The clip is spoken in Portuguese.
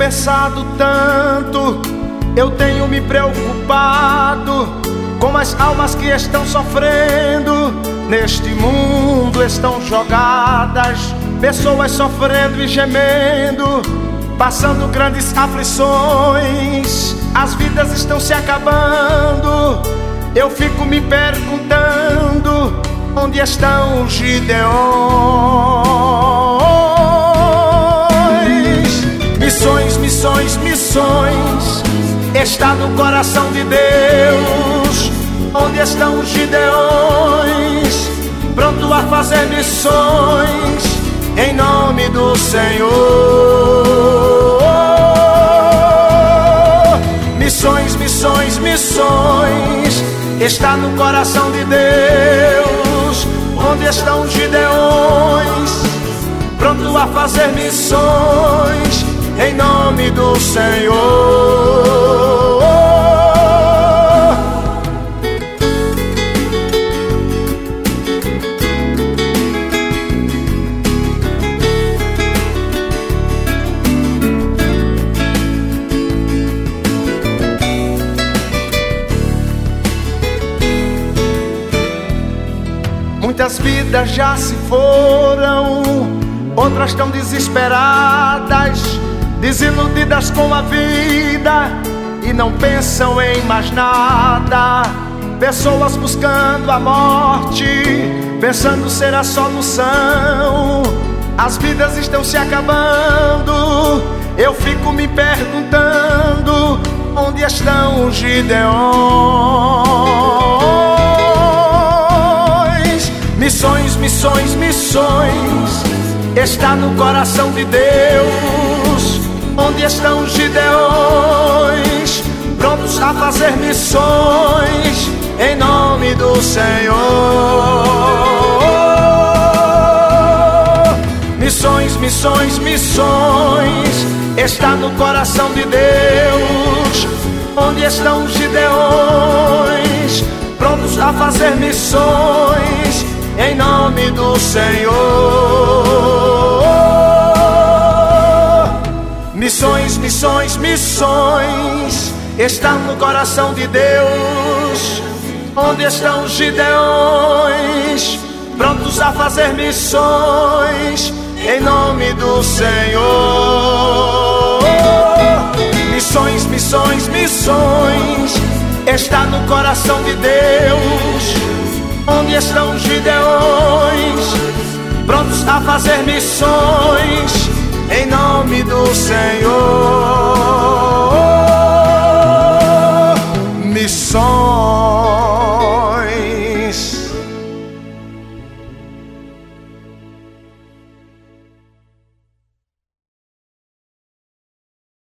pensado tanto, eu tenho me preocupado com as almas que estão sofrendo. Neste mundo estão jogadas pessoas sofrendo e gemendo, passando grandes aflições. As vidas estão se acabando. Eu fico me perguntando: onde estão os Gideões? Missões, missões, missões está no coração de Deus. Onde estão os Gideões, pronto a fazer missões em nome do Senhor? Missões, missões, missões está no coração de Deus. Onde estão os Gideões, pronto a fazer missões em nome do Senhor? Muitas vidas já se foram, outras estão desesperadas, desiludidas com a vida e não pensam em mais nada. Pessoas buscando a morte, pensando ser a solução. As vidas estão se acabando. Eu fico me perguntando: onde estão os Gideões? Missões, missões, missões está no coração de Deus. Onde estão os Gideões, prontos a fazer missões em nome do Senhor? Missões, missões, missões está no coração de Deus. Onde estão os Gideões, prontos a fazer missões em nome do Senhor? Missões, missões, missões estão no coração de Deus. Onde estão os Gideões, prontos a fazer missões em nome do Senhor? Missões, missões, missões está no coração de Deus. Onde estão os Gideões, prontos a fazer missões em nome do Senhor?